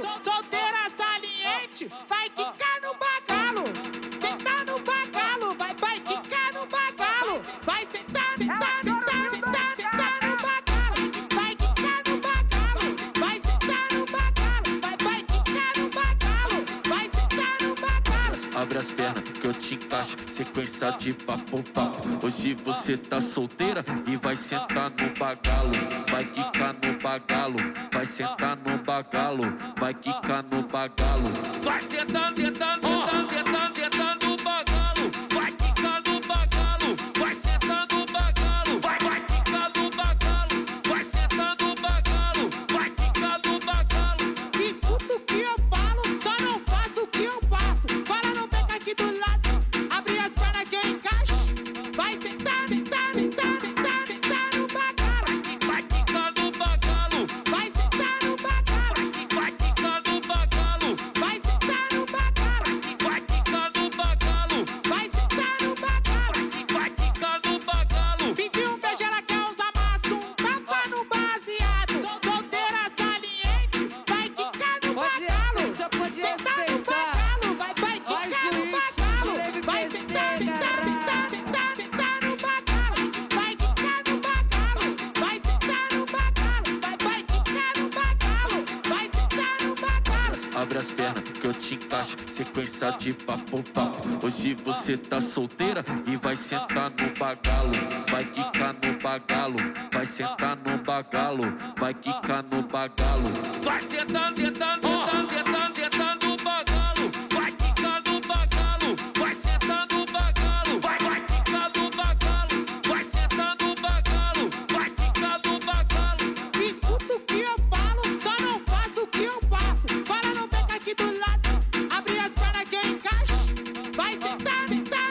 Solteira saliente, vai quicar no bagalo. Sentar no bagalo, vai quicar no bagalo. Vai sentar, sentar, sentar, sentar, sentar no bagalo. Vai quicar no bagalo, vai sentar no bagalo. Vai quicar no bagalo, vai sentar no bagalo. Abre as pernas que eu te encaixo, sequência de papo. Hoje você tá solteira e vai sentar no bagalo. Vai quicar no bagalo, vai sentar no bagalo. Vai quicar no bagalo. Vai sentando, tentando, tentando, tentando, tentando no bagalo. Vai quicar no bagalo, vai sentando no bagalo. Vai quicar no bagalo, vai sentando no bagalo. Vai quicar no bagalo. Escuta o que eu falo, só não faço o que eu faço. Cola no beco aqui do lado, abre as pernas que eu encaixo. Vai sentar, sentar, sentar, sentar, sentar no bagalo. Vai quicar no bagalo, Vai sentar no bagalo. vai quicar no bagalo. Vai sentar no bagalo. Vai quicar no bagalo, Vai sentar no bagalo. vai quicar no bagalo. Pediu um beijo, ela quer uns amassos, um tapa no baseado. Solteira saliente, vai quicar no bagalo. Pode Sentar no respeitar. bagalo, vai quicar no bagalo. Vai sentar, sentar, sentar, sentar, sentar no bagalo. Vai quicar no bagalo, vai sentar no bagalo. Vai quicar no bagalo, vai sentar no bagalo. Abre as pernas que eu te encaixo, sequência de papo. Hoje você tá solteira e vai sentar no bagalo. Vai quicar no bagalo, vai sentar no bagalo. Vai quicar no bagalo. Vai sentando, tentando, tentando, tentando, tentando no bagalo. Vai quicar no bagalo, vai sentando no bagalo. Vai quicar no bagalo, vai sentando no bagalo. Vai quicar no bagalo. Escuta o que eu falo, só não faço o que eu faço. Cola no beco aqui do lado, abre as pernas que eu encaixo. Vai sentar, sentar.